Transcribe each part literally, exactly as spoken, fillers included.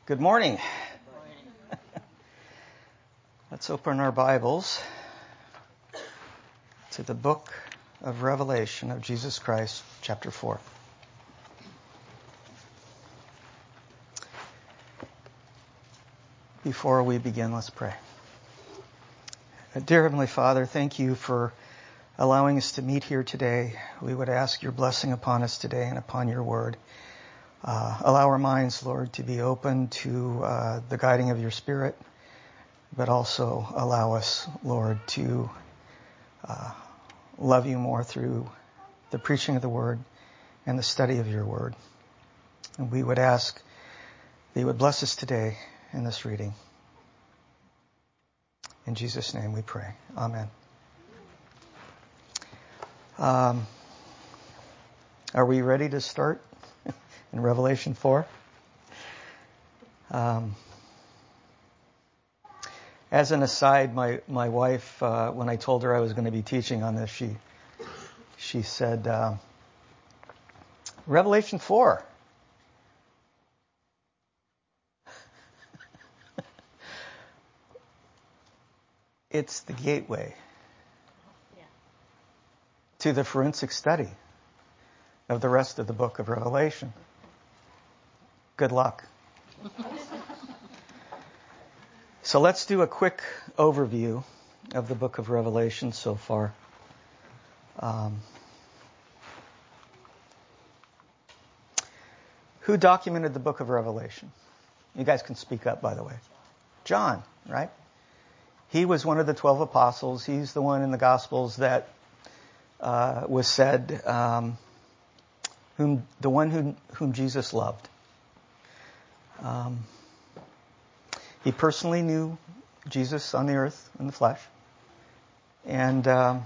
Good morning. Let's open our Bibles to the book of Revelation of Jesus Christ, chapter four. Before we begin, let's pray. Dear Heavenly Father, thank you for allowing us to meet here today. We would ask your blessing upon us today and upon your word. Uh, allow our minds, Lord, to be open to uh, the guiding of your Spirit, but also allow us, Lord, to uh, love you more through the preaching of the word and the study of your word. And we would ask that you would bless us today in this reading. In Jesus' name we pray. Amen. Um, are we ready to start in Revelation four? Um, as an aside, my, my wife, uh, when I told her I was going to be teaching on this, she, she said, uh, Revelation four. It's the gateway yeah. to the forensic study of the rest of the book of Revelation. Good luck. So let's do a quick overview of the book of Revelation so far. Um, who documented the book of Revelation? You guys can speak up, by the way. John, right? He was one of the twelve apostles. He's the one in the Gospels that uh, was said, um, whom the one whom, whom Jesus loved. Um, he personally knew Jesus on the earth in the flesh, and um,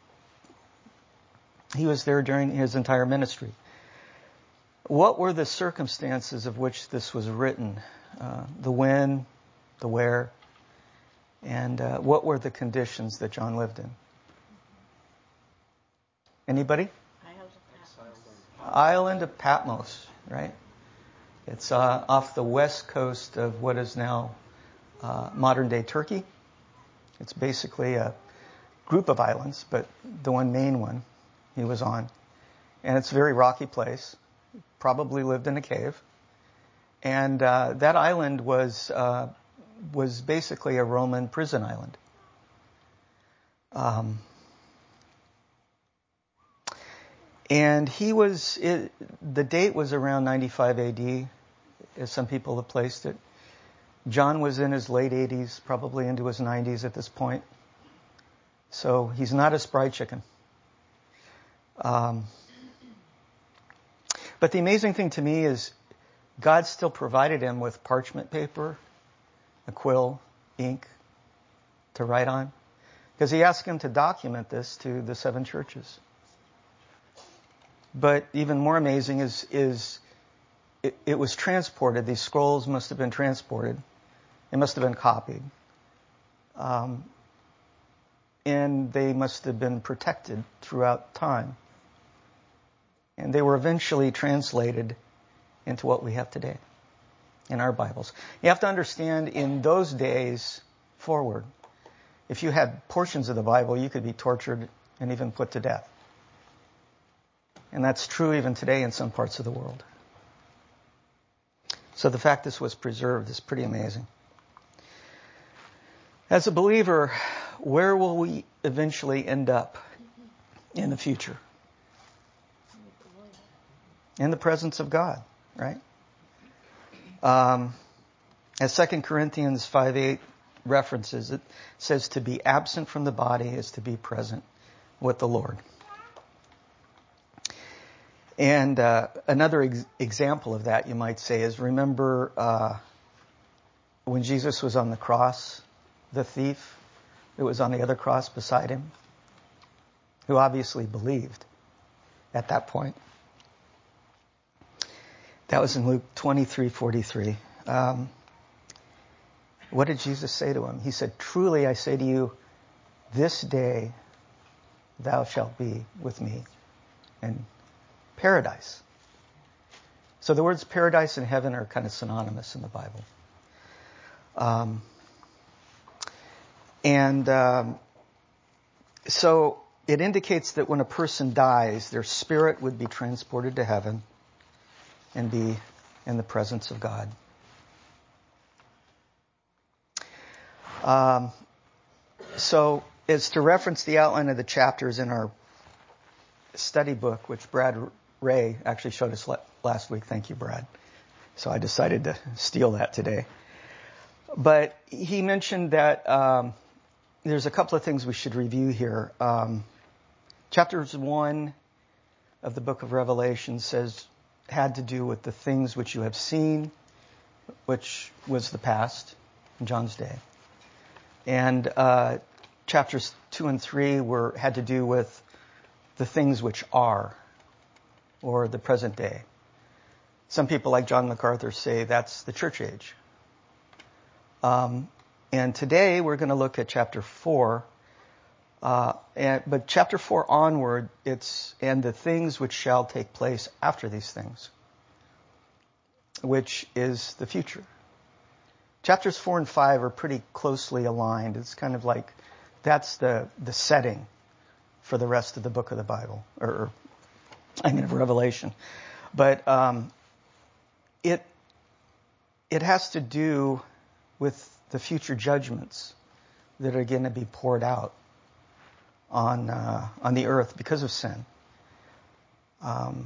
he was there during his entire ministry. What were the circumstances of which this was written? Uh, the when, the where, and uh, what were the conditions that John lived in? Anybody? Island of Patmos, right? It's uh, off the west coast of what is now uh, modern-day Turkey. It's basically a group of islands, but the one main one he was on. And it's a very rocky place. Probably lived in a cave. And uh, that island was uh, was basically a Roman prison island. Um, and he was, it, the date was around ninety-five A D, as some people have placed it. John was in his late eighties, probably into his nineties at this point. So he's not a spry chicken. Um, but the amazing thing to me is God still provided him with parchment paper, a quill, ink to write on, because he asked him to document this to the seven churches. But even more amazing is, is it, it was transported. These scrolls must have been transported. They must have been copied. Um, and they must have been protected throughout time. And they were eventually translated into what we have today in our Bibles. You have to understand, in those days forward, if you had portions of the Bible, you could be tortured and even put to death. And that's true even today in some parts of the world. So the fact this was preserved is pretty amazing. As a believer, where will we eventually end up in the future? In the presence of God, right? Um, as Second Corinthians five eight references, it says to be absent from the body is to be present with the Lord. And uh, another ex- example of that, you might say, is remember uh, when Jesus was on the cross, the thief who was on the other cross beside him, who obviously believed at that point. That was in Luke twenty-three forty-three. Um, what did Jesus say to him? He said, "Truly I say to you, this day thou shalt be with me in paradise." So the words paradise and heaven are kind of synonymous in the Bible. Um, and um, so it indicates that when a person dies, their spirit would be transported to heaven and be in the presence of God. Um, so it's to reference the outline of the chapters in our study book, which Brad Ray actually showed us last week. Thank you, Brad. So I decided to steal that today. But he mentioned that um, there's a couple of things we should review here. Um, chapters one of the book of Revelation says, had to do with the things which you have seen, which was the past in John's day. And uh, chapters two and three were had to do with the things which are, or the present day. Some people like John MacArthur say that's the church age. Um, and today we're going to look at chapter four. Uh, and, but chapter four onward, it's, and the things which shall take place after these things, which is the future. Chapters four and five are pretty closely aligned. It's kind of like, that's the, the setting for the rest of the book of the Bible, or, or I mean, of Revelation. But, um, it, it has to do with the future judgments that are going to be poured out on uh, on the earth because of sin. Um,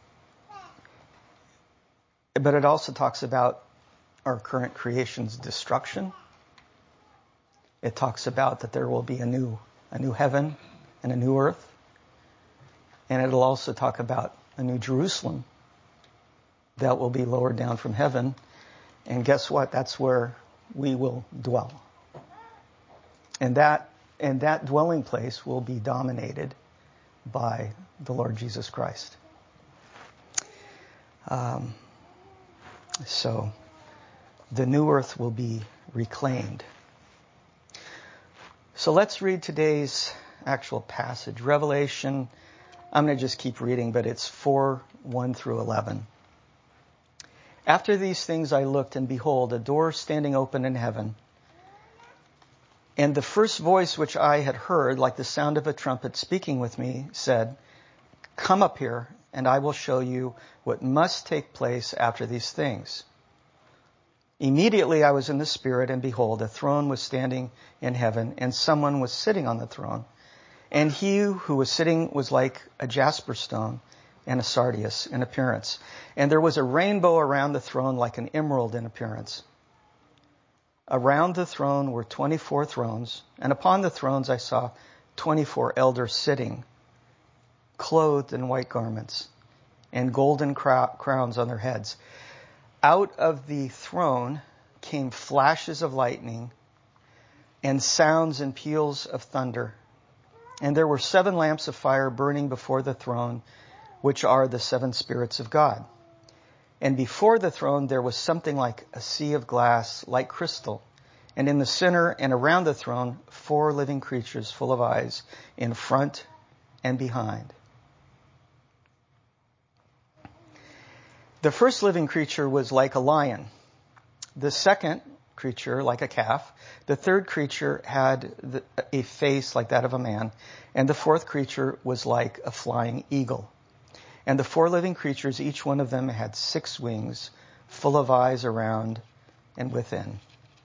but it also talks about our current creation's destruction. It talks about that there will be a new a new heaven and a new earth. And it'll also talk about a new Jerusalem that will be lowered down from heaven. And guess what? That's where we will dwell. And that and that dwelling place will be dominated by the Lord Jesus Christ. Um, so the new earth will be reclaimed. So let's read today's actual passage. Revelation, I'm going to just keep reading, but it's four, one through eleven. After these things I looked, and behold, a door standing open in heaven. And the first voice which I had heard, like the sound of a trumpet speaking with me, said, "Come up here, and I will show you what must take place after these things." Immediately I was in the Spirit, and behold, a throne was standing in heaven, and someone was sitting on the throne. And he who was sitting was like a jasper stone and a sardius in appearance. And there was a rainbow around the throne like an emerald in appearance. Around the throne were twenty-four thrones, and upon the thrones I saw twenty-four elders sitting, clothed in white garments, and golden crowns on their heads. Out of the throne came flashes of lightning, and sounds and peals of thunder. And there were seven lamps of fire burning before the throne, which are the seven spirits of God. And before the throne there was something like a sea of glass, like crystal. And in the center and around the throne, four living creatures full of eyes, in front and behind. The first living creature was like a lion. The second creature like a calf. The third creature had the, a face like that of a man. And the fourth creature was like a flying eagle. And the four living creatures, each one of them had six wings, full of eyes around and within.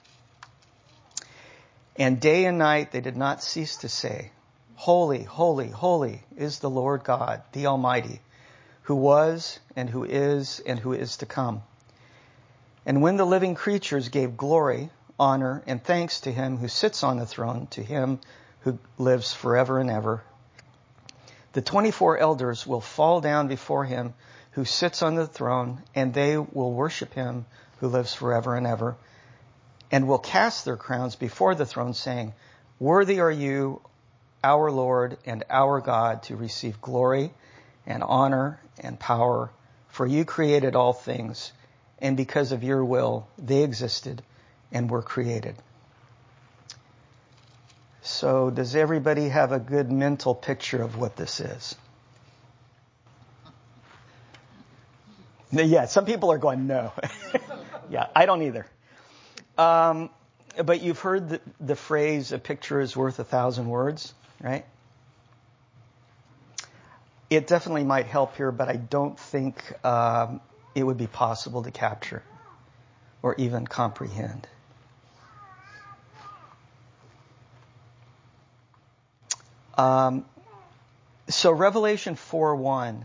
And day and night they did not cease to say, "Holy, holy, holy is the Lord God, the Almighty, who was and who is and who is to come." And when the living creatures gave glory, honor, and thanks to him who sits on the throne, to him who lives forever and ever, the twenty-four elders will fall down before him who sits on the throne, and they will worship him who lives forever and ever, and will cast their crowns before the throne, saying, "Worthy are you, our Lord and our God, to receive glory and honor and power, for you created all things, and because of your will they existed and were created." So does everybody have a good mental picture of what this is? Yeah, some people are going, no. Yeah, I don't either. Um, but you've heard the, the phrase, a picture is worth a thousand words, right? It definitely might help here, but I don't think um, it would be possible to capture or even comprehend. Um, so Revelation four one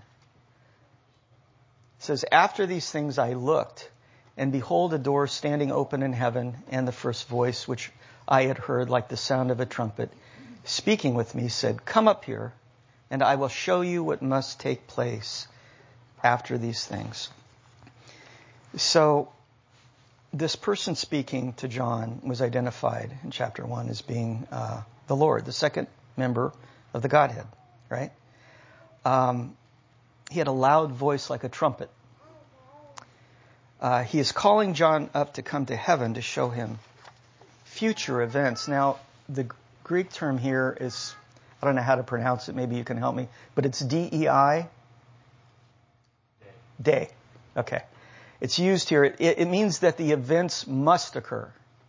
says, after these things I looked, and behold, a door standing open in heaven, and the first voice which I had heard like the sound of a trumpet, speaking with me, said, come up here, and I will show you what must take place after these things. So this person speaking to John was identified in chapter one as being uh, the Lord, the second member of the Godhead, right? Um, he had a loud voice like a trumpet. Uh, he is calling John up to come to heaven to show him future events. Now, the Greek term here is, I don't know how to pronounce it, maybe you can help me, but it's D E I? Day. Okay. It's used here. It, it means that the events must occur.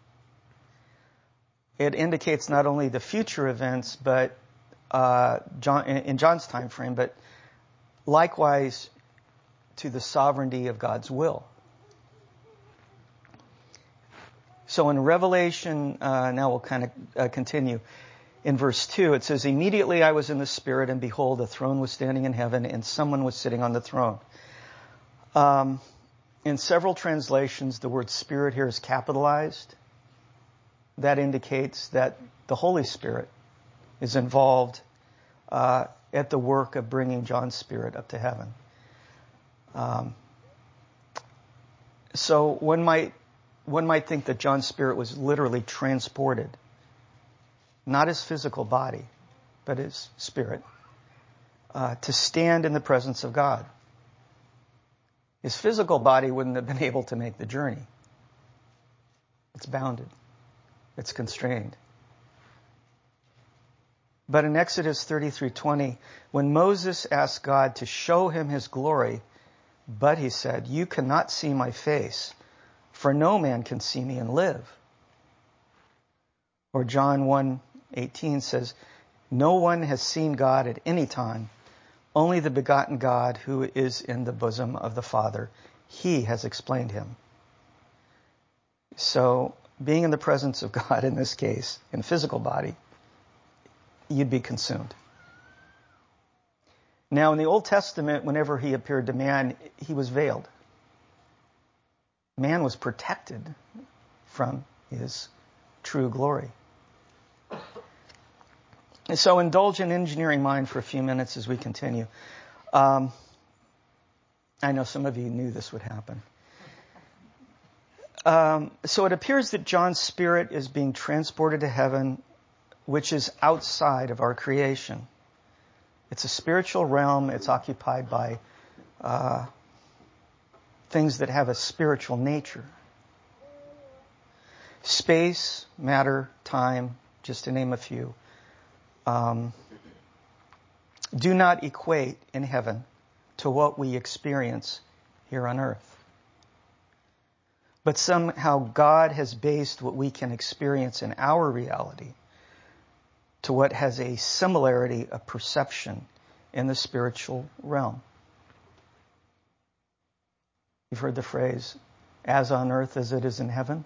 It indicates not only the future events, but uh, John, in, in John's time frame, but likewise to the sovereignty of God's will. So in Revelation, uh, now we'll kind of uh, continue. In verse two, it says, immediately I was in the Spirit, and behold, a throne was standing in heaven, and someone was sitting on the throne. Um, in several translations, the word Spirit here is capitalized. That indicates that the Holy Spirit is involved uh, at the work of bringing John's spirit up to heaven. Um, so one might one might think that John's spirit was literally transported, not his physical body, but his spirit, uh, to stand in the presence of God. His physical body wouldn't have been able to make the journey. It's bounded. It's constrained. But in Exodus thirty-three twenty, when Moses asked God to show him his glory, but he said, you cannot see my face, for no man can see me and live. Or John one eighteen says, no one has seen God at any time, only the begotten God who is in the bosom of the Father. He has explained him. So, being in the presence of God in this case, in a physical body, you'd be consumed. Now, in the Old Testament, whenever he appeared to man, he was veiled. Man was protected from his true glory. And so indulge in engineering mind for a few minutes as we continue. Um, I know some of you knew this would happen. Um, so it appears that John's spirit is being transported to heaven, which is outside of our creation. It's a spiritual realm. It's occupied by uh, things that have a spiritual nature. Space, matter, time, just to name a few, um, do not equate in heaven to what we experience here on earth. But somehow God has based what we can experience in our reality to what has a similarity of perception in the spiritual realm. You've heard the phrase, as on earth as it is in heaven.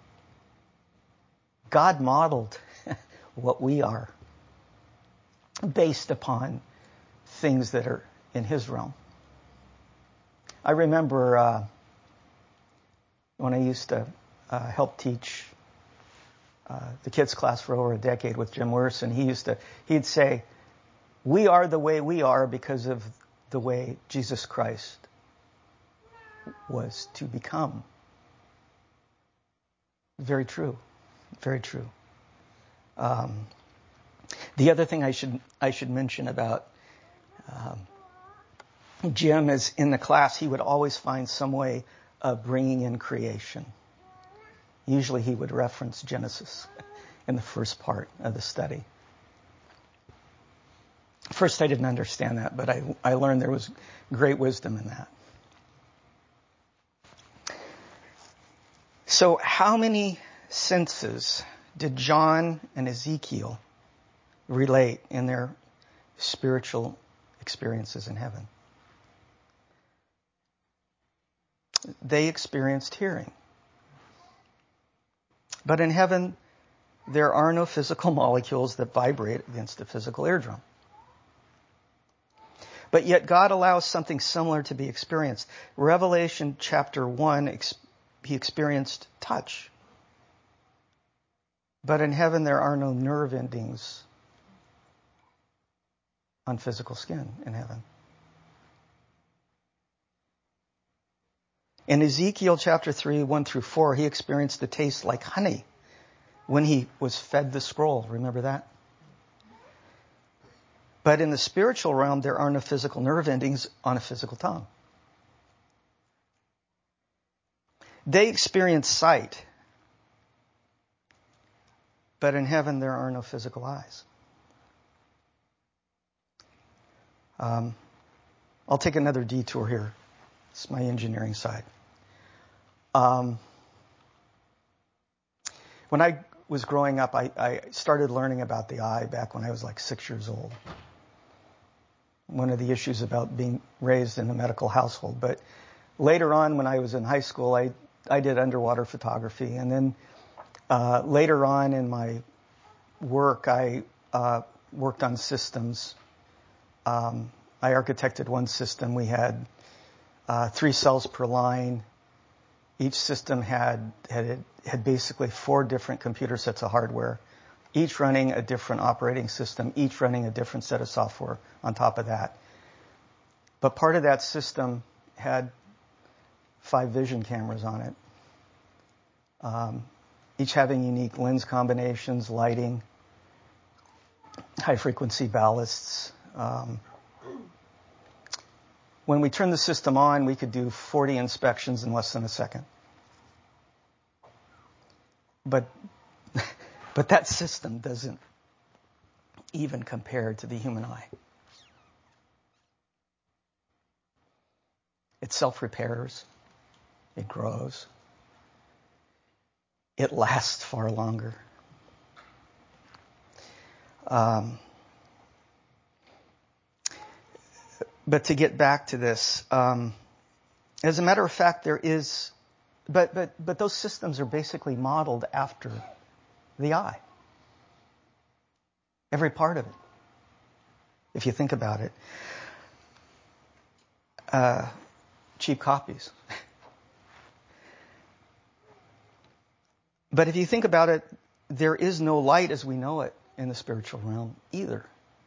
God modeled what we are based upon things that are in his realm. I remember uh, when I used to uh, help teach uh, the kids class for over a decade with Jim Worson, he used to, he'd say, we are the way we are because of the way Jesus Christ was to become. Very true. Very true. Um, the other thing I should I should mention about um, Jim is in the class, he would always find some way of bringing in creation. Usually he would reference Genesis in the first part of the study. First, I didn't understand that, but I, I learned there was great wisdom in that. So how many senses did John and Ezekiel relate in their spiritual experiences in heaven? They experienced hearing. But in heaven, there are no physical molecules that vibrate against a physical eardrum. But yet God allows something similar to be experienced. Revelation chapter one, he experienced touch. But in heaven, there are no nerve endings on physical skin in heaven. In Ezekiel chapter three, one through four, he experienced the taste like honey when he was fed the scroll. Remember that? But in the spiritual realm, there are no physical nerve endings on a physical tongue. They experience sight. But in heaven, there are no physical eyes. Um, I'll take another detour here. It's my engineering side. Um, when I was growing up, I, I started learning about the eye back when I was like six years old. One of the issues about being raised in a medical household. But later on, when I was in high school, I, I did underwater photography. And then uh, later on in my work, I uh, worked on systems. Um, I architected one system. We had uh, three cells per line. Each system had, had had basically four different computer sets of hardware, each running a different operating system, each running a different set of software on top of that. But part of that system had five vision cameras on it, um, each having unique lens combinations, lighting, high-frequency ballasts. Um, when we turned the system on, we could do forty inspections in less than a second. But but that system doesn't even compare to the human eye. It self-repairs. It grows. It lasts far longer. Um, but to get back to this, um, as a matter of fact, there is, but but but those systems are basically modeled after the eye. Every part of it, if you think about it. Uh, cheap copies. But if you think about it, there is no light as we know it in the spiritual realm either.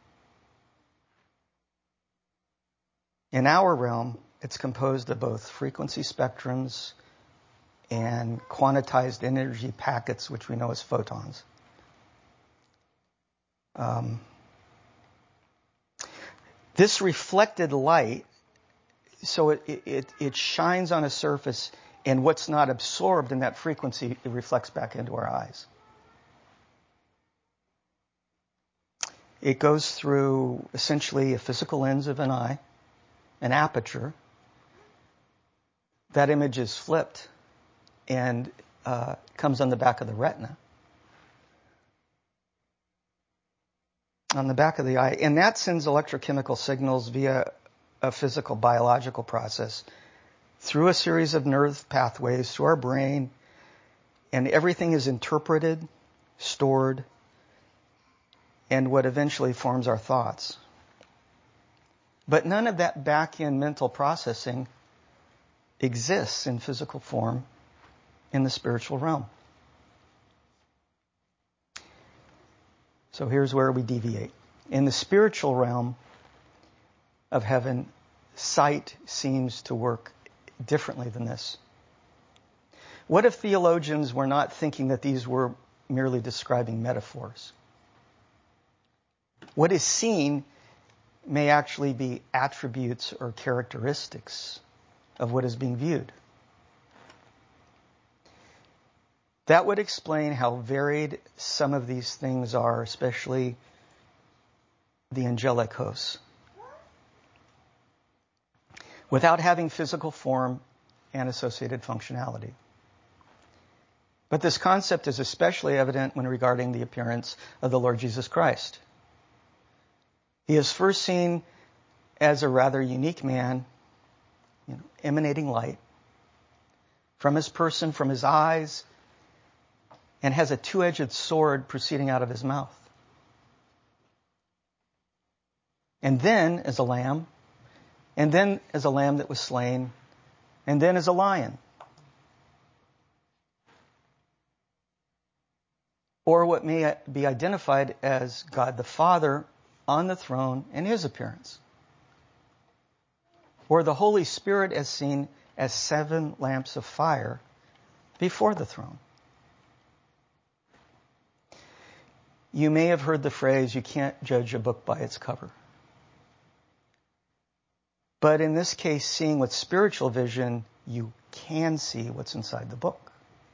In our realm, it's composed of both frequency spectrums and quantized energy packets, which we know as photons. Um, this reflected light, so it, it, it shines on a surface, and what's not absorbed in that frequency, it reflects back into our eyes. It goes through essentially a physical lens of an eye, an aperture. That image is flipped and uh, comes on the back of the retina. On the back of the eye. And that sends electrochemical signals via a physical biological process through a series of nerve pathways to our brain. And everything is interpreted, stored, and what eventually forms our thoughts. But none of that back-end mental processing exists in physical form in the spiritual realm. So here's where we deviate. In the spiritual realm of heaven, sight seems to work differently than this. What if theologians were not thinking that these were merely describing metaphors? What is seen may actually be attributes or characteristics of what is being viewed. That would explain how varied some of these things are, especially the angelic hosts. Without having physical form and associated functionality. But this concept is especially evident when regarding the appearance of the Lord Jesus Christ. He is first seen as a rather unique man, you know, emanating light from his person, from his eyes, and has a two-edged sword proceeding out of his mouth. And then as a lamb, and then as a lamb that was slain, and then as a lion. Or what may be identified as God the Father on the throne in his appearance. Or the Holy Spirit as seen as seven lamps of fire before the throne. You may have heard the phrase, you can't judge a book by its cover. But in this case, seeing with spiritual vision, you can see what's inside the book.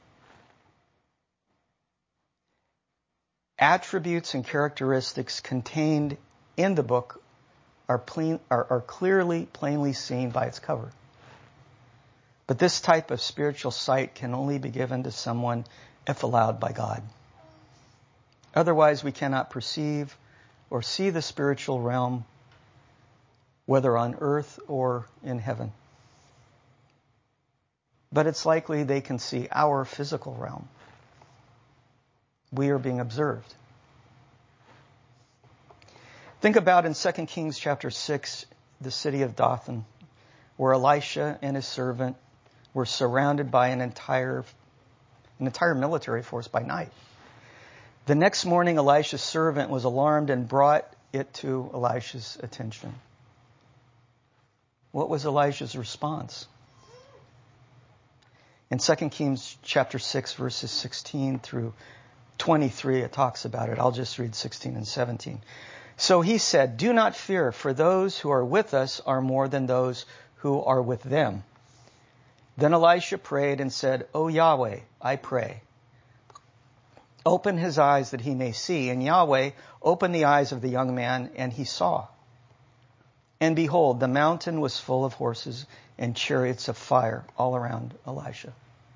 Attributes and characteristics contained in the book are, plain, are, are clearly, plainly seen by its cover. But this type of spiritual sight can only be given to someone if allowed by God. Otherwise, we cannot perceive or see the spiritual realm, whether on earth or in heaven. But it's likely they can see our physical realm. We are being observed. Think about in Second Kings chapter six, the city of Dothan, where Elisha and his servant were surrounded by an entire, an entire military force by night. The next morning, Elisha's servant was alarmed and brought it to Elisha's attention. What was Elisha's response? In Second Kings chapter six, verses sixteen through twenty-three, it talks about it. I'll just read sixteen and seventeen. So he said, "Do not fear, for those who are with us are more than those who are with them." Then Elisha prayed and said, "O Yahweh, I pray, open his eyes that he may see." And Yahweh opened the eyes of the young man, and he saw. And behold, the mountain was full of horses and chariots of fire all around Elisha.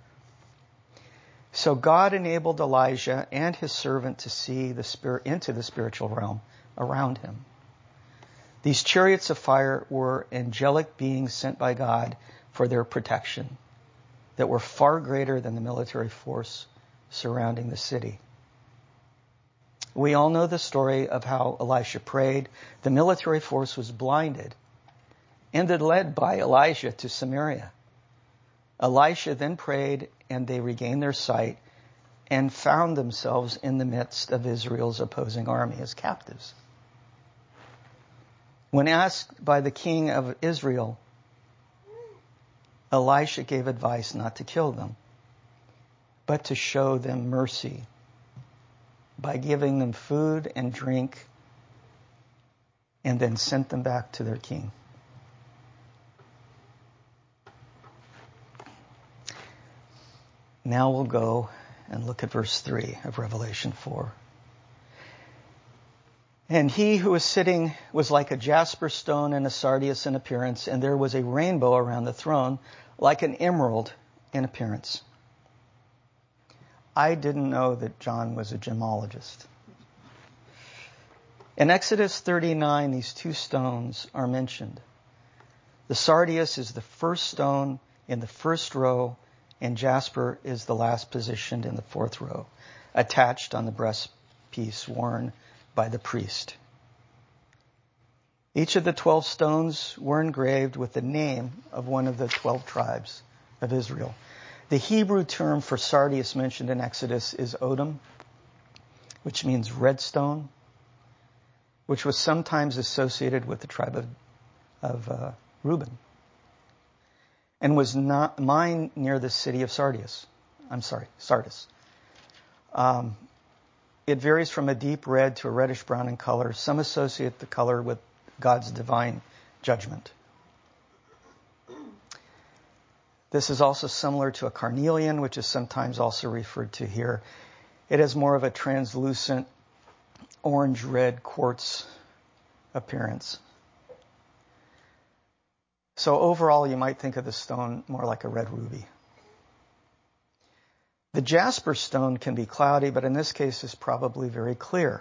So God enabled Elijah and his servant to see the spirit into the spiritual realm around him. These chariots of fire were angelic beings sent by God for their protection that were far greater than the military force surrounding the city. We all know the story of how Elisha prayed. The military force was blinded and then led by Elijah to Samaria. Elisha then prayed, and they regained their sight and found themselves in the midst of Israel's opposing army as captives. When asked by the king of Israel, Elisha gave advice not to kill them, but to show them mercy by giving them food and drink, and then sent them back to their king. Now we'll go and look at verse three of Revelation four. And he who was sitting was like a jasper stone and a sardius in appearance, and there was a rainbow around the throne, like an emerald in appearance. I didn't know that John was a gemologist. In Exodus thirty-nine, these two stones are mentioned. The sardius is the first stone in the first row, and jasper is the last positioned in the fourth row, attached on the breastpiece worn by the priest. Each of the twelve stones were engraved with the name of one of the twelve tribes of Israel. The Hebrew term for sardius mentioned in Exodus is odem, which means red stone, which was sometimes associated with the tribe of, of uh, Reuben, and was not mined near the city of Sardis. I'm sorry, Sardis. Um, it varies from a deep red to a reddish brown in color. Some associate the color with God's divine judgment. This is also similar to a carnelian, which is sometimes also referred to here. It has more of a translucent orange-red quartz appearance. So overall, you might think of the stone more like a red ruby. The jasper stone can be cloudy, but in this case is probably very clear,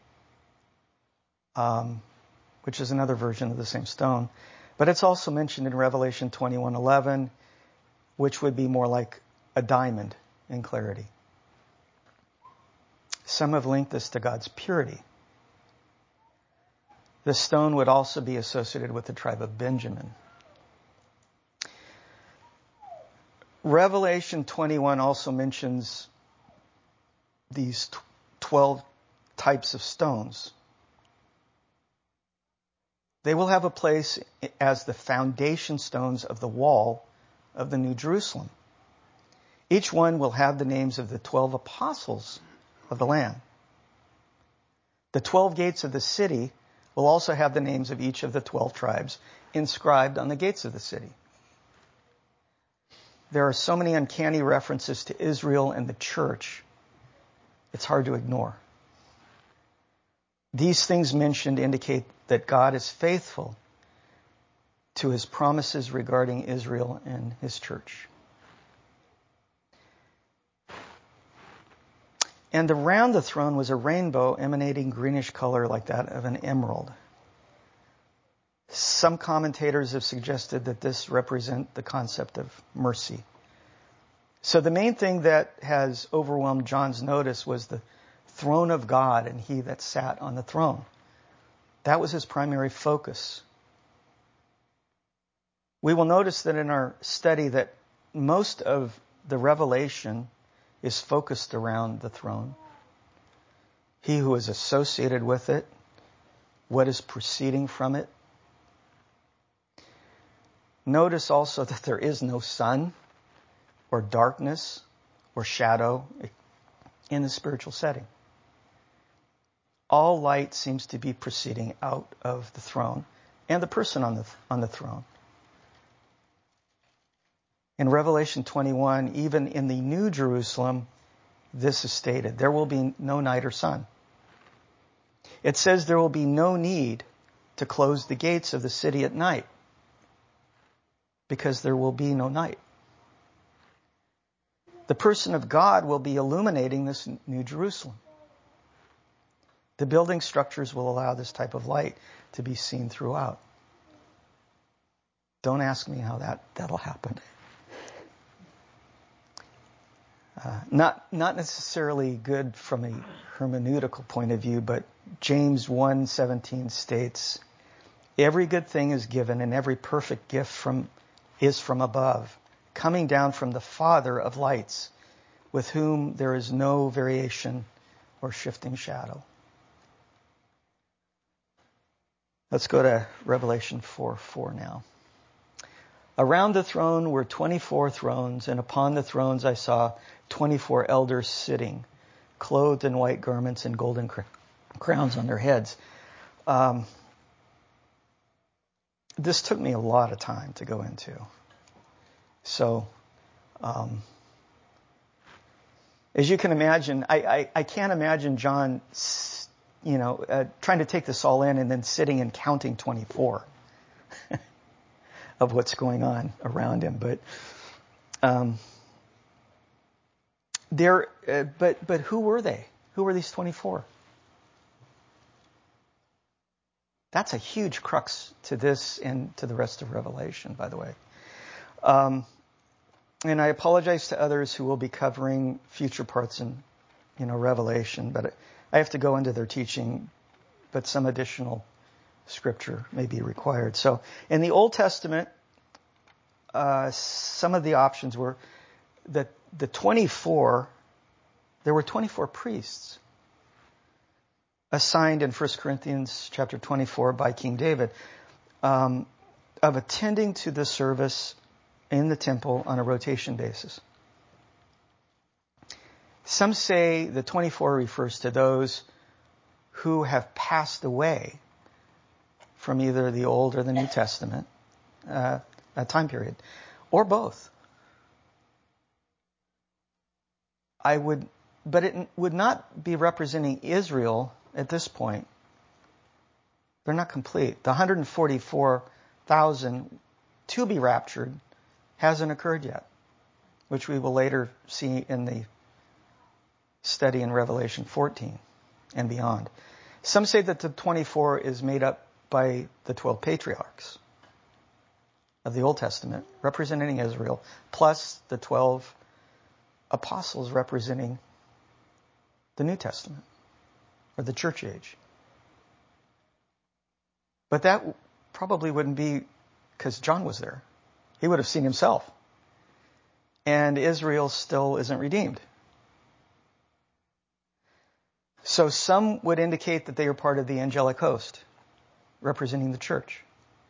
um, which is another version of the same stone. But it's also mentioned in Revelation twenty-one eleven, which would be more like a diamond in clarity. Some have linked this to God's purity. The stone would also be associated with the tribe of Benjamin. Revelation twenty-one also mentions these twelve types of stones. They will have a place as the foundation stones of the wall of the New Jerusalem. Each one will have the names of the twelve apostles of the Lamb. The twelve gates of the city will also have the names of each of the twelve tribes inscribed on the gates of the city. There are so many uncanny references to Israel and the church, it's hard to ignore. These things mentioned indicate that God is faithful to his promises regarding Israel and his church. And around the throne was a rainbow emanating greenish color like that of an emerald. Some commentators have suggested that this represents the concept of mercy. So the main thing that has overwhelmed John's notice was the throne of God and he that sat on the throne. That was his primary focus. We will notice that in our study that most of the revelation is focused around the throne. He who is associated with it, what is proceeding from it. Notice also that there is no sun or darkness or shadow in the spiritual setting. All light seems to be proceeding out of the throne and the person on the on the throne. In Revelation twenty-one, even in the New Jerusalem, this is stated. There will be no night or sun. It says there will be no need to close the gates of the city at night because there will be no night. The person of God will be illuminating this New Jerusalem. The building structures will allow this type of light to be seen throughout. Don't ask me how that, that'll happen. Uh, not not necessarily good from a hermeneutical point of view, but James one seventeen states, every good thing is given and every perfect gift from is from above, coming down from the Father of lights, with whom there is no variation or shifting shadow. Let's go to Revelation four four now. Around the throne were twenty-four thrones, and upon the thrones I saw twenty-four elders sitting, clothed in white garments and golden cr- crowns on their heads. Um, this took me a lot of time to go into. So, um, as you can imagine, I, I, I can't imagine John, you know, uh, trying to take this all in and then sitting and counting twenty-four. Of what's going on around him, but um, there. Uh, but but who were they? Who were these twenty-four? That's a huge crux to this and to the rest of Revelation, by the way. Um, and I apologize to others who will be covering future parts in, you know, Revelation, but I have to go into their teaching, but some additional scripture may be required. So in the Old Testament, uh, some of the options were that the twenty-four, there were twenty-four priests assigned in First Corinthians chapter twenty-four by King David um, of attending to the service in the temple on a rotation basis. Some say the twenty-four refers to those who have passed away from either the Old or the New Testament uh, a time period, or both. I would, but it would not be representing Israel at this point. They're not complete. The one hundred forty-four thousand to be raptured hasn't occurred yet, which we will later see in the study in Revelation fourteen and beyond. Some say that the twenty-four is made up by the twelve patriarchs of the Old Testament, representing Israel, plus the twelve apostles representing the New Testament, or the church age. But that probably wouldn't be because John was there. He would have seen himself. And Israel still isn't redeemed. So some would indicate that they are part of the angelic host, representing the church.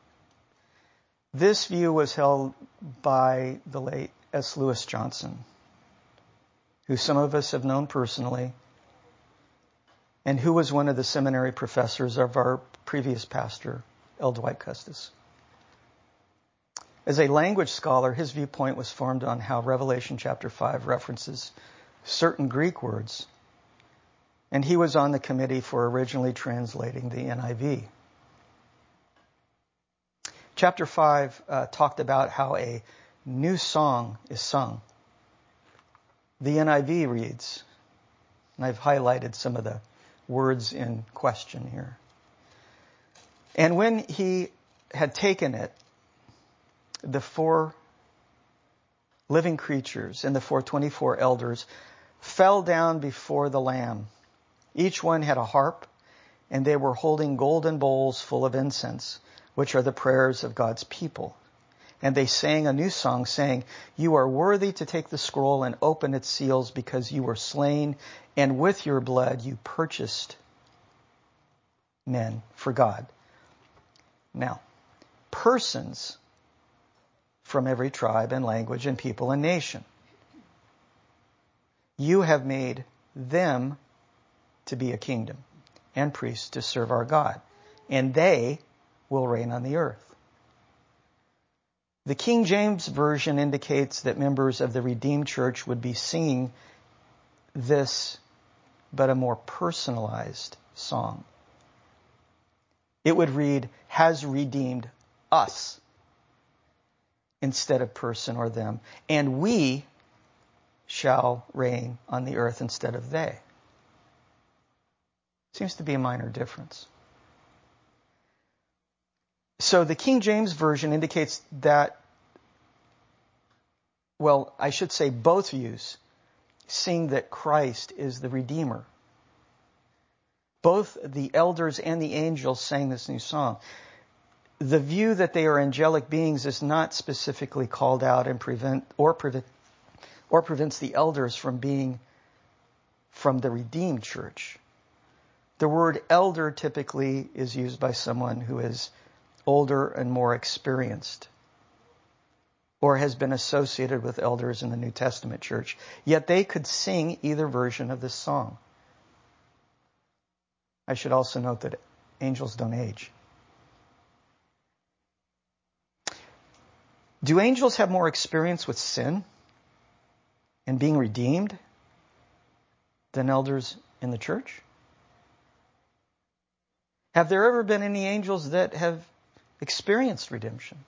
This view was held by the late S. Lewis Johnson, who some of us have known personally, and who was one of the seminary professors of our previous pastor, L. Dwight Custis. As a language scholar, his viewpoint was formed on how Revelation chapter five references certain Greek words, and he was on the committee for originally translating the N I V. Chapter five uh, talked about how a new song is sung. The N I V reads, and I've highlighted some of the words in question here. And when he had taken it, the four living creatures and the four twenty-four elders fell down before the Lamb. Each one had a harp, and they were holding golden bowls full of incense, which are the prayers of God's people. And they sang a new song, saying, "You are worthy to take the scroll and open its seals, because you were slain, and with your blood you purchased men for God." Now, persons from every tribe and language and people and nation. You have made them to be a kingdom and priests to serve our God, and they will reign on the earth. The King James Version indicates that members of the redeemed church would be singing this, but a more personalized song. It would read, "Has redeemed us," instead of person or them, and we shall reign on the earth instead of they. Seems to be a minor difference. So the King James Version indicates that, well, I should say both views sing that Christ is the Redeemer. Both the elders and the angels sang this new song. The view that they are angelic beings is not specifically called out and prevent or prevent or prevents the elders from being from the redeemed church. The word elder typically is used by someone who is older and more experienced, or has been associated with elders in the New Testament church. Yet they could sing either version of this song. I should also note that angels don't age. Do angels have more experience with sin and being redeemed than elders in the church? Have there ever been any angels that have experienced redemption?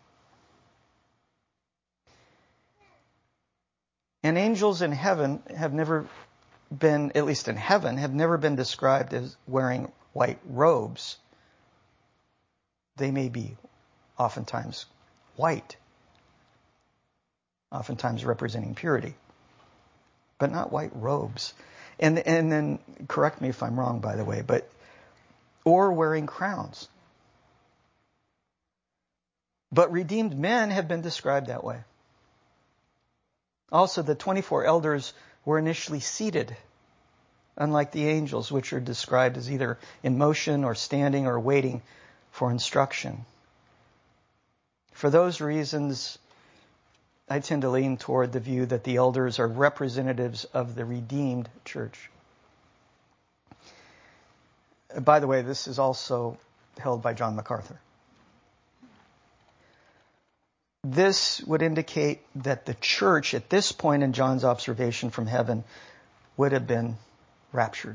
And angels in heaven have never been, at least in heaven, have never been described as wearing white robes. They may be oftentimes white, oftentimes representing purity, but not white robes. And and then, correct me if I'm wrong, by the way, but or wearing crowns. But redeemed men have been described that way. Also, the twenty-four elders were initially seated, unlike the angels, which are described as either in motion or standing or waiting for instruction. For those reasons, I tend to lean toward the view that the elders are representatives of the redeemed church. By the way, this is also held by John MacArthur. This would indicate that the church, at this point in John's observation from heaven, would have been raptured.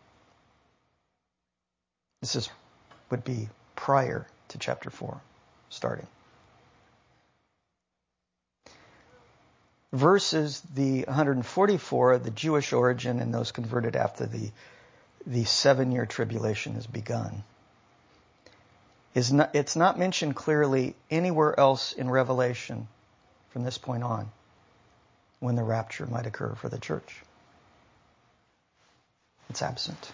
This is would be prior to chapter four starting. versus the one hundred forty-four, the Jewish origin, and those converted after the, the seven-year tribulation has begun. Is not, it's not mentioned clearly anywhere else in Revelation from this point on when the rapture might occur for the church. It's absent.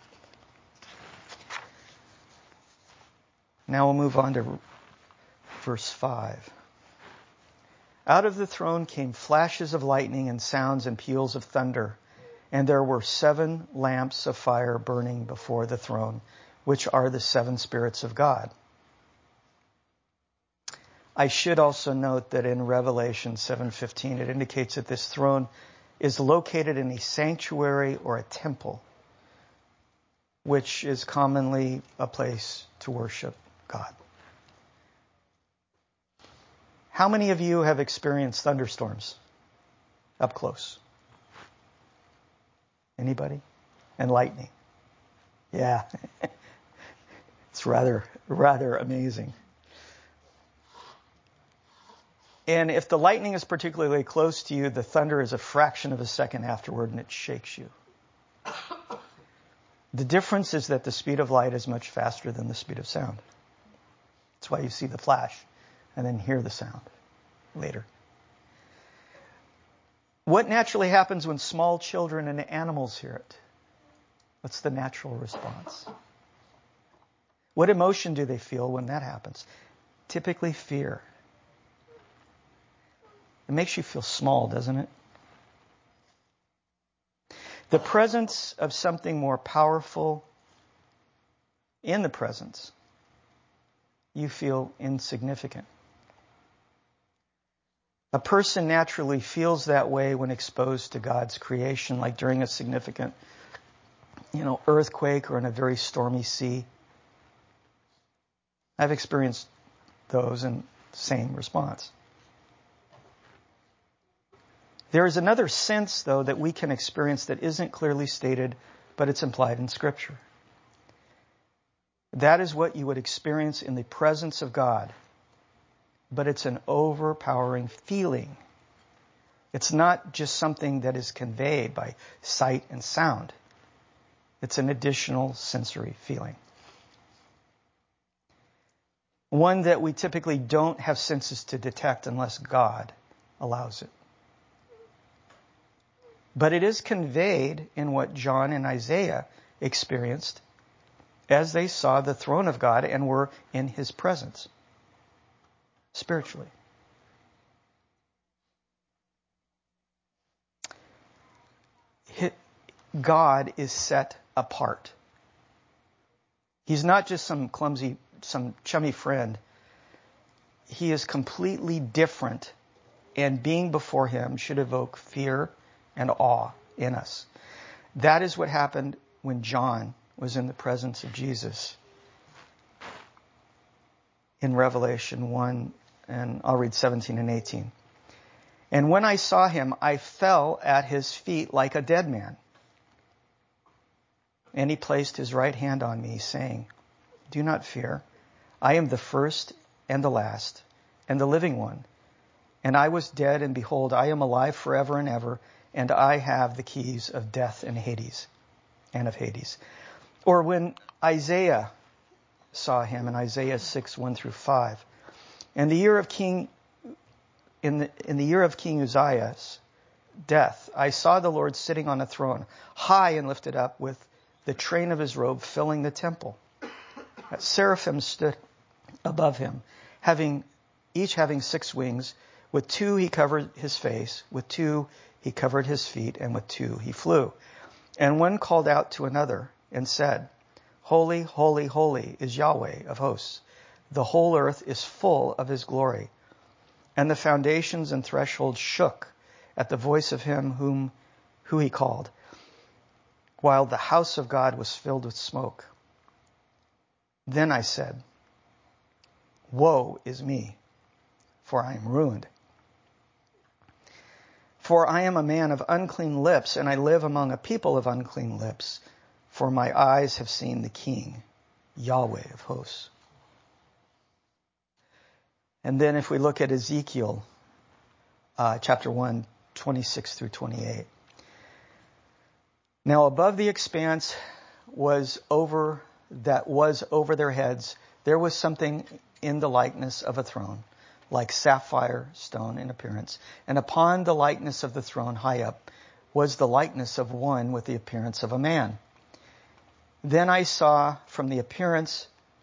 Now we'll move on to verse five. Out of the throne came flashes of lightning and sounds and peals of thunder, and there were seven lamps of fire burning before the throne, which are the seven spirits of God. I should also note that in Revelation seven fifteen, it indicates that this throne is located in a sanctuary or a temple, which is commonly a place to worship God. How many of you have experienced thunderstorms up close? Anybody? And lightning? Yeah. It's rather, rather amazing. And if the lightning is particularly close to you, the thunder is a fraction of a second afterward and it shakes you. The difference is that the speed of light is much faster than the speed of sound. That's why you see the flash and then hear the sound later. What naturally happens when small children and animals hear it? What's the natural response? What emotion do they feel when that happens? Typically fear. It makes you feel small, doesn't it? The presence of something more powerful, in the presence, you feel insignificant. A person naturally feels that way when exposed to God's creation, like during a significant, you know, earthquake or in a very stormy sea. I've experienced those and same response. There is another sense, though, that we can experience that isn't clearly stated, but it's implied in Scripture. That is what you would experience in the presence of God. But it's an overpowering feeling. It's not just something that is conveyed by sight and sound. It's an additional sensory feeling. One that we typically don't have senses to detect unless God allows it. But it is conveyed in what John and Isaiah experienced as they saw the throne of God and were in His presence. Spiritually. God is set apart. He's not just some clumsy, some chummy friend. He is completely different, and being before Him should evoke fear and awe in us. That is what happened when John was in the presence of Jesus. In Revelation one, and I'll read seventeen and eighteen. And when I saw Him, I fell at His feet like a dead man. And He placed His right hand on me, saying, do not fear. I am the first and the last and the living one. And I was dead, and behold, I am alive forever and ever, and I have the keys of death and Hades, and of Hades. Or when Isaiah saw Him in Isaiah six, one through five. And the year of King, in the, in the year of King Uzziah's death, I saw the Lord sitting on a throne, high and lifted up, with the train of His robe filling the temple. Seraphim stood above Him, having each having six wings. With two He covered His face, with two He covered His feet, and with two He flew. And one called out to another and said, holy, holy, holy is Yahweh of hosts. The whole earth is full of His glory. And the foundations and thresholds shook at the voice of Him whom who He called, while the house of God was filled with smoke. Then I said, woe is me, for I am ruined. For I am a man of unclean lips, and I live among a people of unclean lips, for my eyes have seen the King, Yahweh of hosts. And then if we look at Ezekiel uh, chapter one, twenty-six through twenty-eight. Now above the expanse was over that was over their heads, there was something in the likeness of a throne, like sapphire stone in appearance. And upon the likeness of the throne high up was the likeness of one with the appearance of a man. Then I saw from the appearance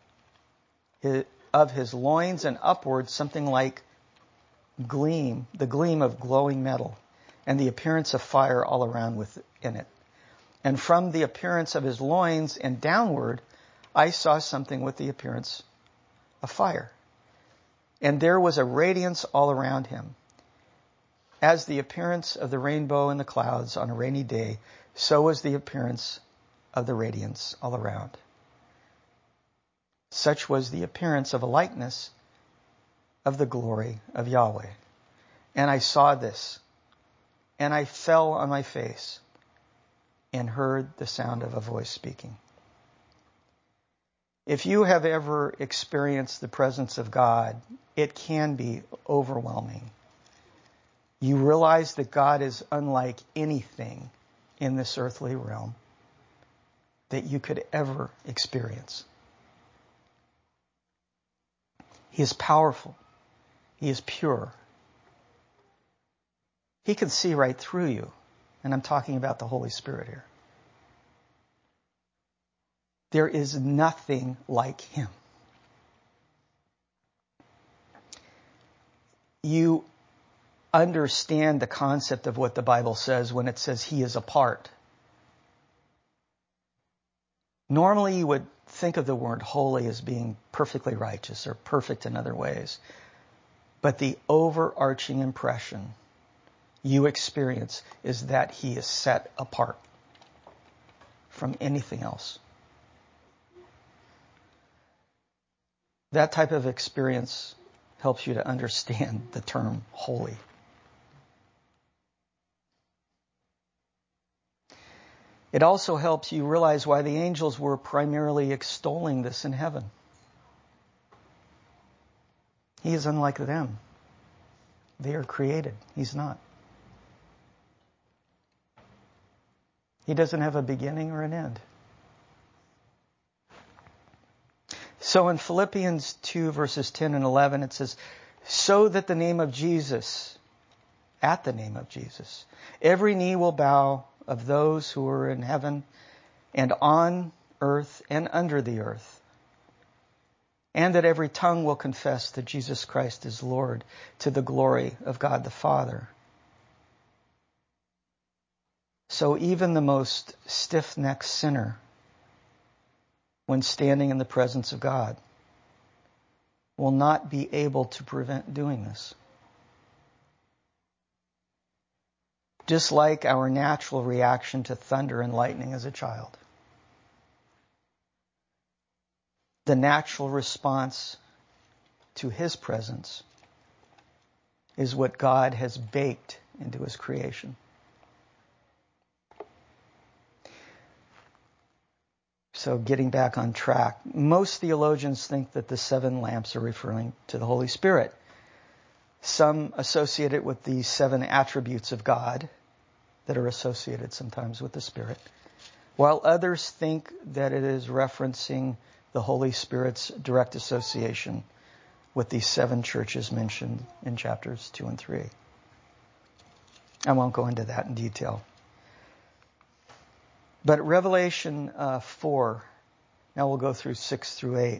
of his loins and upwards something like gleam, the gleam of glowing metal, and the appearance of fire all around within it. And from the appearance of his loins and downward, I saw something with the appearance of fire. And there was a radiance all around him. As the appearance of the rainbow in the clouds on a rainy day, so was the appearance of the radiance all around. Such was the appearance of a likeness of the glory of Yahweh. And I saw this, and I fell on my face, and heard the sound of a voice speaking. If you have ever experienced the presence of God, it can be overwhelming. You realize that God is unlike anything in this earthly realm that you could ever experience. He is powerful. He is pure. He can see right through you. And I'm talking about the Holy Spirit here. There is nothing like him. You understand the concept of what the Bible says when it says he is apart. Normally you would think of the word holy as being perfectly righteous or perfect in other ways. But the overarching impression you experience is that he is set apart from anything else. That type of experience helps you to understand the term holy. It also helps you realize why the angels were primarily extolling this in heaven. He is unlike them. They are created. He's not. He doesn't have a beginning or an end. So in Philippians two, verses ten and eleven, it says, so that the name of Jesus, at the name of Jesus, every knee will bow of those who are in heaven and on earth and under the earth, and that every tongue will confess that Jesus Christ is Lord, to the glory of God the Father. So even the most stiff-necked sinner, when standing in the presence of God, will not be able to prevent doing this. Just like our natural reaction to thunder and lightning as a child. The natural response to his presence is what God has baked into his creation. So getting back on track, most theologians think that the seven lamps are referring to the Holy Spirit. Some associate it with the seven attributes of God that are associated sometimes with the Spirit, while others think that it is referencing the Holy Spirit's direct association with these seven churches mentioned in chapters two and three. I won't go into that in detail. But Revelation uh, four, now we'll go through six through eight.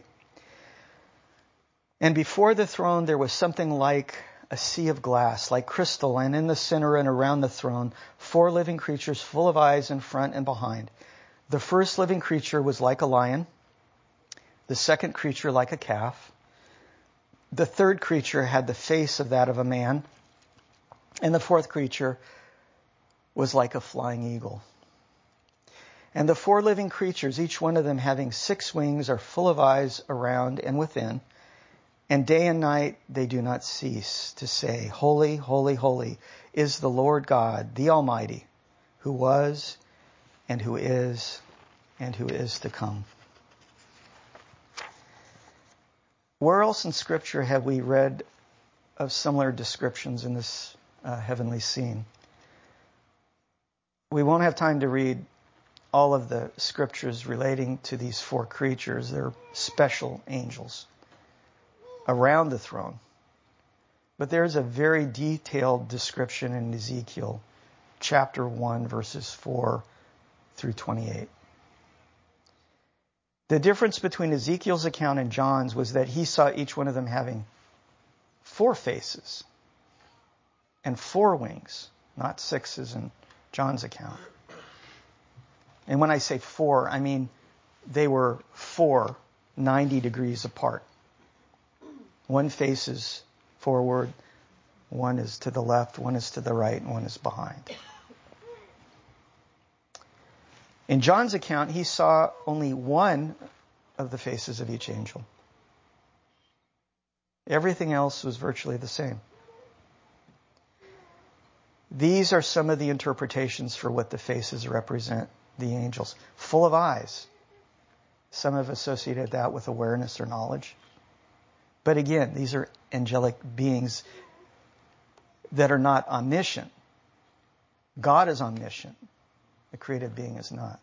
And before the throne there was something like a sea of glass, like crystal, and in the center and around the throne, four living creatures full of eyes in front and behind. The first living creature was like a lion, the second creature like a calf. The third creature had the face of that of a man, and the fourth creature was like a flying eagle. And the four living creatures, each one of them having six wings, are full of eyes around and within. And day and night they do not cease to say, Holy, holy, holy is the Lord God, the Almighty, who was and who is and who is to come. Where else in Scripture have we read of similar descriptions in this uh, heavenly scene. We won't have time to read all of the scriptures relating to these four creatures. They're special angels around the throne. But there's a very detailed description in Ezekiel chapter one, verses four through twenty-eight. The difference between Ezekiel's account and John's was that he saw each one of them having four faces and four wings, not six as in John's account. And when I say four, I mean they were four, ninety degrees apart. One faces forward, one is to the left, one is to the right, and one is behind. In John's account, he saw only one of the faces of each angel. Everything else was virtually the same. These are some of the interpretations for what the faces represent the angels. Full of eyes. Some have associated that with awareness or knowledge. But again, these are angelic beings that are not omniscient. God is omniscient. The created being is not.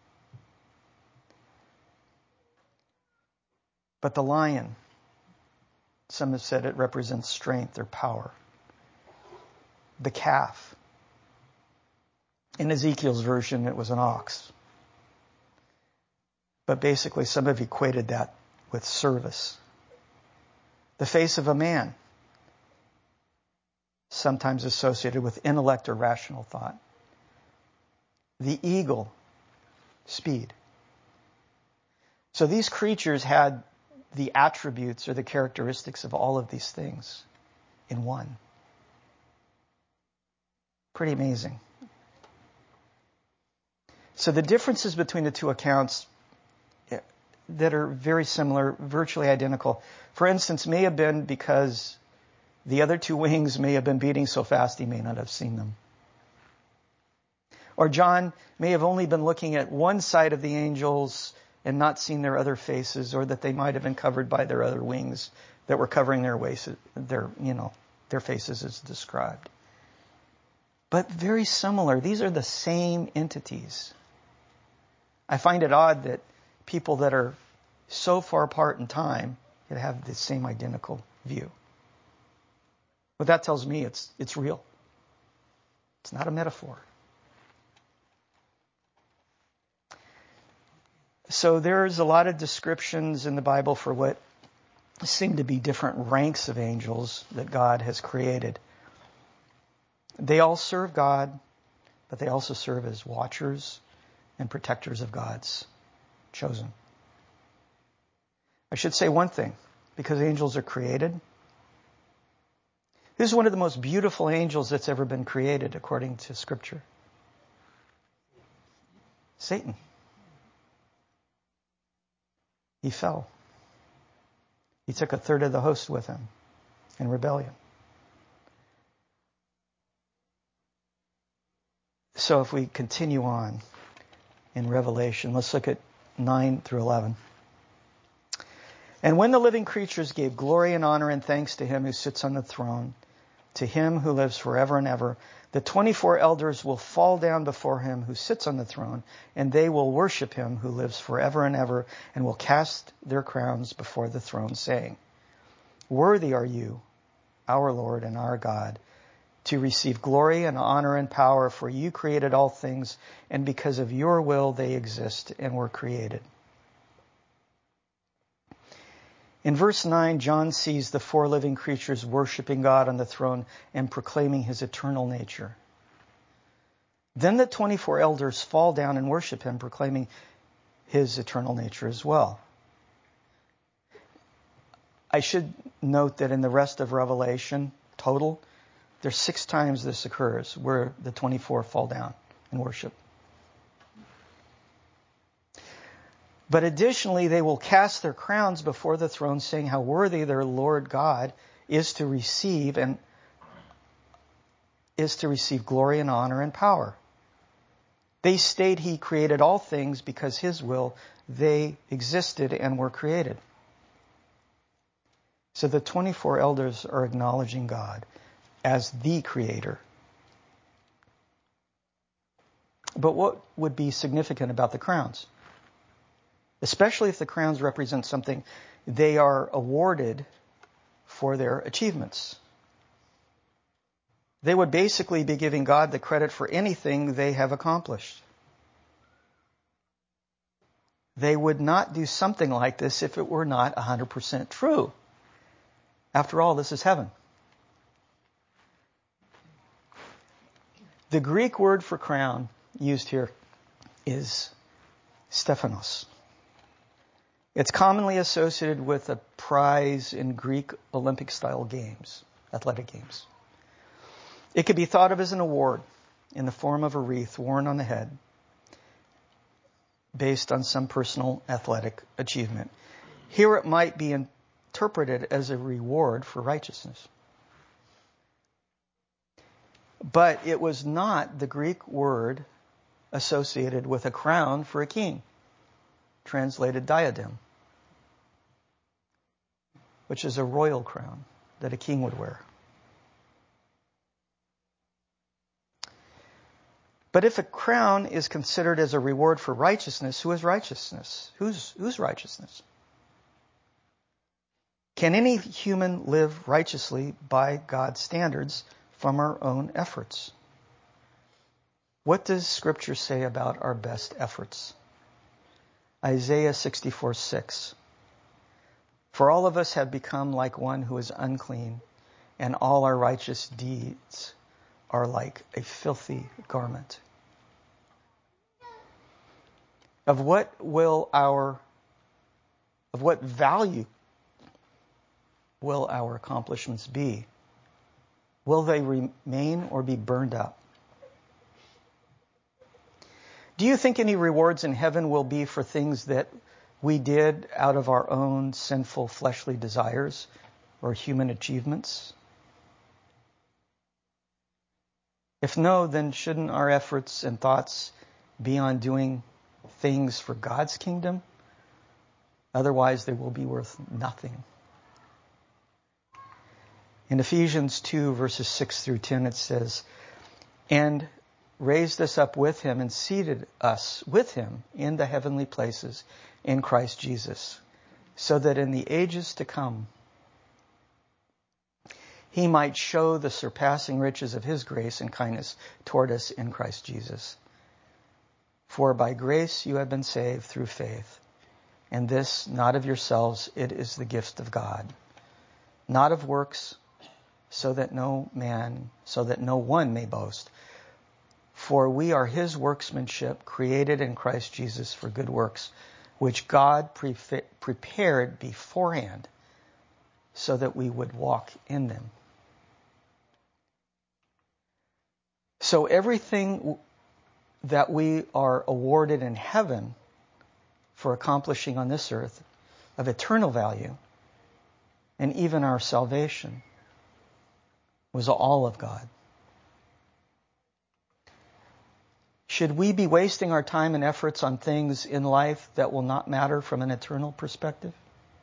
But the lion, some have said it represents strength or power. The calf. In Ezekiel's version, it was an ox. But basically, some have equated that with service. The face of a man, sometimes associated with intellect or rational thought. The eagle, speed. So these creatures had the attributes or the characteristics of all of these things in one. Pretty amazing. So the differences between the two accounts that are very similar, virtually identical, for instance, may have been because the other two wings may have been beating so fast he may not have seen them. Or John may have only been looking at one side of the angels and not seen their other faces, or that they might have been covered by their other wings that were covering their waist, their, you know, their faces as described. But very similar. These are the same entities. I find it odd that people that are so far apart in time could have the same identical view. But that tells me it's it's real. It's not a metaphor. So there's a lot of descriptions in the Bible for what seem to be different ranks of angels that God has created. They all serve God, but they also serve as watchers and protectors of God's chosen. I should say one thing, because angels are created. This is one of the most beautiful angels that's ever been created, according to Scripture. Satan. He fell. He took a third of the host with him in rebellion. So if we continue on in Revelation, let's look at nine through eleven. And when the living creatures gave glory and honor and thanks to him who sits on the throne, to him who lives forever and ever, the twenty-four elders will fall down before him who sits on the throne, and they will worship him who lives forever and ever, and will cast their crowns before the throne, saying, Worthy are you, our Lord and our God, to receive glory and honor and power, for you created all things, and because of your will they exist and were created. In verse nine, John sees the four living creatures worshiping God on the throne and proclaiming his eternal nature. Then the twenty-four elders fall down and worship him, proclaiming his eternal nature as well. I should note that in the rest of Revelation, total, there's six times this occurs where the twenty-four fall down and worship. But additionally, they will cast their crowns before the throne, saying how worthy their Lord God is to receive and is to receive glory and honor and power. They state he created all things because his will they existed and were created. So the twenty-four elders are acknowledging God as the creator But what would be significant about the crowns? Especially if the crowns represent something they are awarded for their achievements. They would basically be giving God the credit for anything they have accomplished. They would not do something like this if it were not one hundred percent true. After all, this is heaven. The Greek word for crown used here is Stephanos. It's commonly associated with a prize in Greek Olympic-style games, athletic games. It could be thought of as an award in the form of a wreath worn on the head based on some personal athletic achievement. Here it might be interpreted as a reward for righteousness. But it was not the Greek word associated with a crown for a king, translated diadem, which is a royal crown that a king would wear. But if a crown is considered as a reward for righteousness, who is righteousness? Who's, who's righteousness? Can any human live righteously by God's standards from our own efforts? What does Scripture say about our best efforts? Isaiah sixty-four six. For all of us have become like one who is unclean, and all our righteous deeds are like a filthy garment. Of what will our, of what value will our accomplishments be? Will they remain or be burned up? Do you think any rewards in heaven will be for things that we did out of our own sinful fleshly desires or human achievements? If no, then shouldn't our efforts and thoughts be on doing things for God's kingdom? Otherwise, they will be worth nothing. In Ephesians two, verses six through ten, it says, and raised us up with him and seated us with him in the heavenly places in Christ Jesus, so that in the ages to come he might show the surpassing riches of his grace and kindness toward us in Christ Jesus. For by grace you have been saved through faith, and this not of yourselves, it is the gift of God, not of works, so that no man, so that no one may boast. For we are his workmanship, created in Christ Jesus for good works, which God pre- prepared beforehand so that we would walk in them. So everything that we are awarded in heaven for accomplishing on this earth of eternal value, and even our salvation, was all of God. Should we be wasting our time and efforts on things in life that will not matter from an eternal perspective?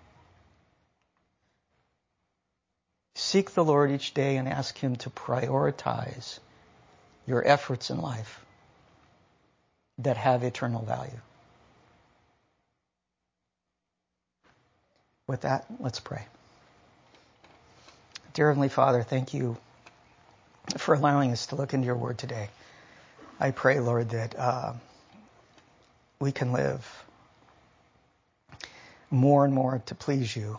Seek the Lord each day and ask him to prioritize your efforts in life that have eternal value. With that, let's pray. Dear Heavenly Father, thank you for allowing us to look into your word today. I pray, Lord, that uh, we can live more and more to please you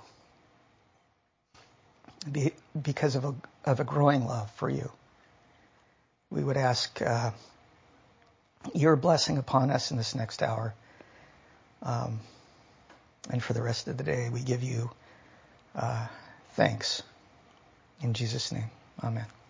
be, because of a, of a growing love for you. We would ask uh, your blessing upon us in this next hour. Um, and for the rest of the day, we give you uh, thanks. In Jesus' name, amen.